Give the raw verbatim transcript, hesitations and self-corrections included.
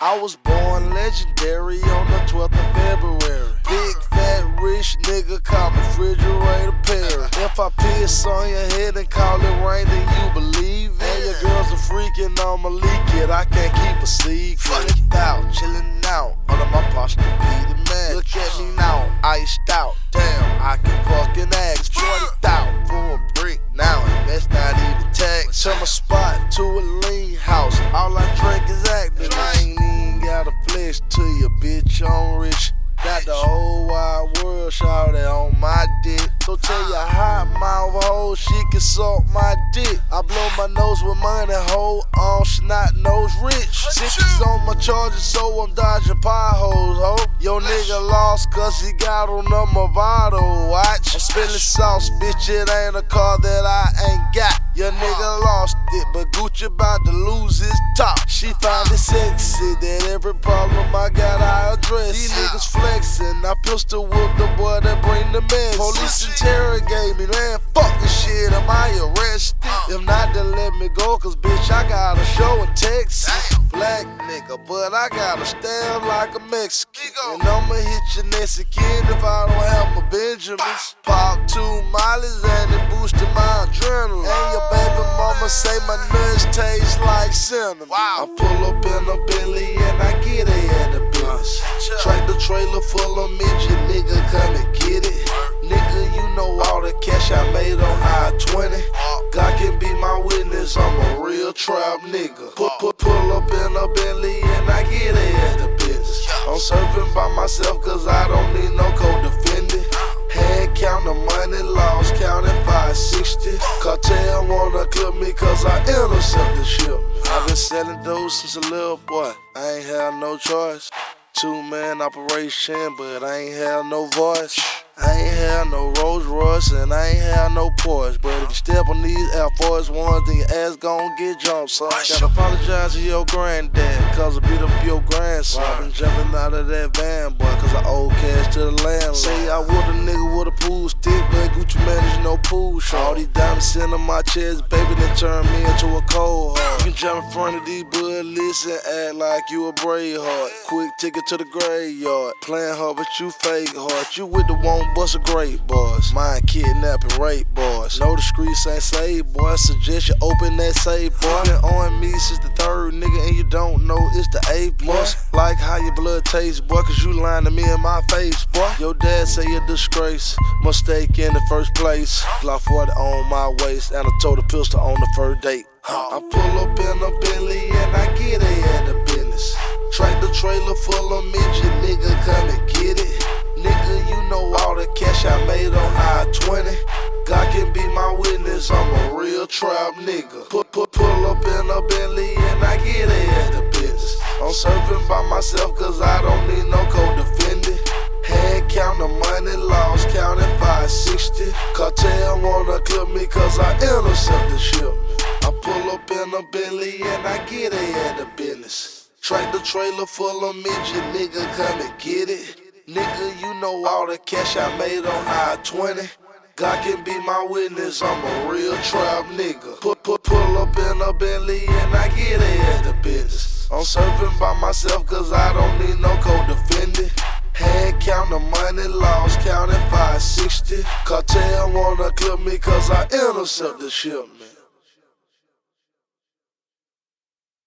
I was born legendary on the twelfth of February. Big fat rich nigga call me Refrigerator Perry. If I piss on your head and call it rain, then you believe it. And your girls are freaking, I'ma leak it. I can't keep a secret. Fucked out, chillin' out, under my posture be the man. Look at me now, iced out. Damn, I can fucking ask. forty thousand for a brick now, and that's not even tax. Turn my spot to a lean house. All I drink is acting. I ain't even got a flesh to you, bitch. I'm rich. Got the whole wide world shouted on my dick. So tell your hot mouth hoe she can suck my dick. I blow my nose with money, hoe on snot nose rich. Sixes on my charger, so I'm dodging potholes, ho. Yo nigga lost cause he got on a Movado watch. I'm spilling sauce, bitch, it ain't a car that I ain't got. Your nigga lost it, but Gucci about to lose his top. She find it sexy that every problem I got I address. These niggas flexing, I pistol whip the boy that bring the mess. Police interrogate me, man, fuck this shit, am I arrested? If not, then let me go, cause bitch, I got a show in Texas. Black nigga, but I gotta stab like a Mexican. And I'ma hit your next again if I don't have my Benjamins. Pop two mollies and it boosted my adrenaline. And your baby mama say my nuts taste like cinnamon. I pull up in a Bentley and I get it at the business. Tractor trailer full of midget, nigga, come and get it. Nigga, you know all the cash I made on I twenty. God can be my witness, I'm a real trap nigga. Put, put, pull up in a Bentley and I get it at the business. I'm serving by myself cause I don't need no co-defendant. Hand count the money lost, counting five sixty. Cartel wanna clip me cause I intercept the ship. I've been selling those since a little boy, I ain't had no choice. Two man operation, but I ain't had no voice. I ain't had no Rolls Royce and I ain't had no Porsche. But if you step on these Air Force Ones, then your ass gon' get jumped, son. Gotta apologize to your granddad, cause I beat up your grandson. I been jumping out of that van, boy, cause I owe cash to the landlord. Say I would a nigga with a pool stick, but Gucci manage no pool show. All these diamonds sitting on my chest, baby, then turn me into a cold heart. You can jump in front of these bullies and act like you a brave heart. Quick ticket to the graveyard, playing hard but you fake hard. You with the one bust a great boys, mind kidnapping rape boys. Know the streets ain't safe, boy. Suggest you open that safe, boy. Been on me since the third nigga, and you don't know it's the eighth, boy. Like how your blood tastes, boy, cause you lying to me in my face, boy. Your dad say you're a disgrace, mistake in the first place. Glock forty on my waist, and I told a pistol on the first date. I pull up in a Bentley and I get it at the business. Tractor trailer full of midget, nigga, come and get it. Nigga, you know all the cash I made on I twenty. God can be my witness, I'm a real trap nigga. Put, put, pull up in a Bentley and I get it at the business. I'm serving by myself cause I don't need no co-defendant. Hand count the money lost, counting five sixty. Cartel wanna clip me cause I intercept the shipment. I pull up in a Bentley and I get it at the business. Tractor trailer full of midget, nigga, come and get it. Nigga, you know all the cash I made on I twenty. God can be my witness, I'm a real trap nigga. Put, put, pull up in a Bentley and I get it at the business. I'm serving by myself cause I don't need no co-defendant. Hand count the money lost, counting five sixty. Cartel wanna clip me cause I intercept the shipment.